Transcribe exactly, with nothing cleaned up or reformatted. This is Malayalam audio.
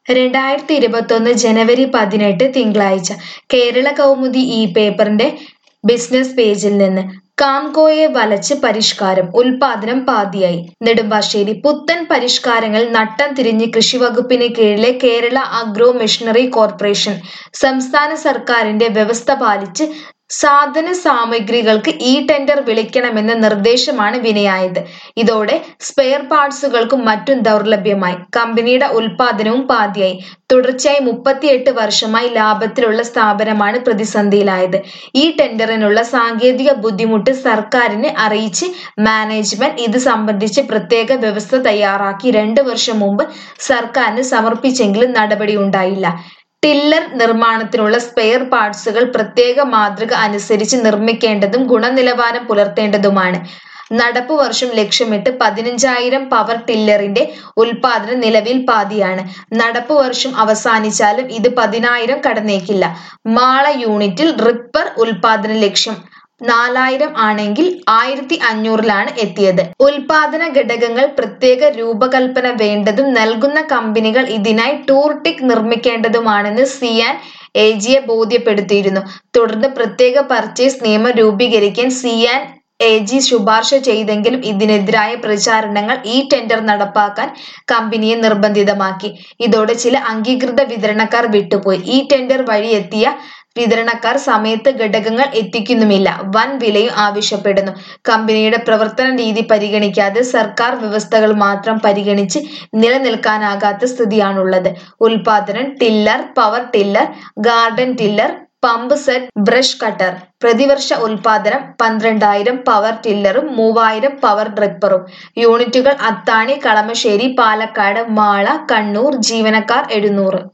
രണ്ടായിരത്തി ഇരുപത്തൊന്ന് ജനുവരി പതിനെട്ട് തിങ്കളാഴ്ച കേരള കൗമുദി ഈ പേപ്പറിന്റെ ബിസിനസ് പേജിൽ നിന്ന് കാംകോയെ വലച്ച് പരിഷ്കാരം ഉൽപാദനം പാതിയായി. നെടുമ്പാശ്ശേരി പുത്തൻ പരിഷ്കാരങ്ങൾ നട്ടം തിരിഞ്ഞ് കൃഷിവകുപ്പിന് കീഴിലെ കേരള അഗ്രോ മെഷീനറി കോർപ്പറേഷൻ സംസ്ഥാന സർക്കാരിന്റെ വ്യവസ്ഥ പാലിച്ച് സാധന സാമഗ്രികൾക്ക് ഇ ടെൻഡർ വിളിക്കണമെന്ന നിർദ്ദേശമാണ് വിനയായത്. ഇതോടെ സ്പെയർ പാർട്സുകൾക്കും മറ്റും ദൗർലഭ്യമായി. കമ്പനിയുടെ ഉൽപാദനവും പാതിയായി. തുടർച്ചയായി മുപ്പത്തിയെട്ട് വർഷമായി ലാഭത്തിലുള്ള സ്ഥാപനമാണ് പ്രതിസന്ധിയിലായത്. ഈ ടെൻഡറിനുള്ള സാങ്കേതിക ബുദ്ധിമുട്ട് സർക്കാരിനെ അറിയിച്ച് മാനേജ്മെന്റ് ഇത് സംബന്ധിച്ച് പ്രത്യേക വ്യവസ്ഥ തയ്യാറാക്കി രണ്ട് വർഷം മുമ്പ് സർക്കാരിന് സമർപ്പിച്ചെങ്കിലും നടപടിയുണ്ടായില്ല. ടില്ലർ നിർമ്മാണത്തിനുള്ള സ്പെയർ പാർട്സുകൾ പ്രത്യേക മാതൃക അനുസരിച്ച് നിർമ്മിക്കേണ്ടതും ഗുണനിലവാരം പുലർത്തേണ്ടതുമാണ്. നടപ്പു വർഷം ലക്ഷ്യമിട്ട് പതിനഞ്ചായിരം പവർ ടില്ലറിന്റെ ഉൽപാദനം നിലവിൽ പാതിയാണ്. നടപ്പു വർഷം അവസാനിച്ചാലും ഇത് പതിനായിരം കടന്നേക്കില്ല. മാള യൂണിറ്റിൽ റിപ്പർ ഉൽപാദന ലക്ഷ്യം നാലായിരം ആണെങ്കിൽ ആയിരത്തി അഞ്ഞൂറിലാണ് എത്തിയത്. ഉൽപാദന ഘടകങ്ങൾ പ്രത്യേക രൂപകൽപ്പന വേണ്ടതും നൽകുന്ന കമ്പനികൾ ഇതിനായി ടൂർട്ടിക് നിർമ്മിക്കേണ്ടതുമാണെന്ന് സിയാൻ എ ജിയെ ബോധ്യപ്പെടുത്തിയിരുന്നു. തുടർന്ന് പ്രത്യേക പർച്ചേസ് നിയമം രൂപീകരിക്കാൻ സിയാൻ എ ജി ശുപാർശ ചെയ്തെങ്കിലും ഇതിനെതിരായ പ്രചാരണങ്ങൾ ഈ ടെൻഡർ നടപ്പാക്കാൻ കമ്പനിയെ നിർബന്ധിതമാക്കി. ഇതോടെ ചില അംഗീകൃത വിതരണക്കാർ വിട്ടുപോയി. ഈ ടെൻഡർ വഴി എത്തിയ വിതരണക്കാർ സമയത്ത് ഘടകങ്ങൾ എത്തിക്കുന്നുമില്ല. വൻ വിലയും ആവശ്യപ്പെടുന്നു. കമ്പനിയുടെ പ്രവർത്തന രീതി പരിഗണിക്കാതെ സർക്കാർ വ്യവസ്ഥകൾ മാത്രം പരിഗണിച്ച് നിലനിൽക്കാനാകാത്ത സ്ഥിതിയാണുള്ളത്. ഉൽപാദനം tiller, power tiller, garden tiller, pump set, brush cutter. പ്രതിവർഷ ഉൽപാദനം പന്ത്രണ്ടായിരം പവർ ടില്ലറും മൂവായിരം പവർ റിപ്പറും. യൂണിറ്റുകൾ അത്താണി, കളമശ്ശേരി, പാലക്കാട്, മാള, കണ്ണൂർ. ജീവനക്കാർ എഴുന്നൂറ്.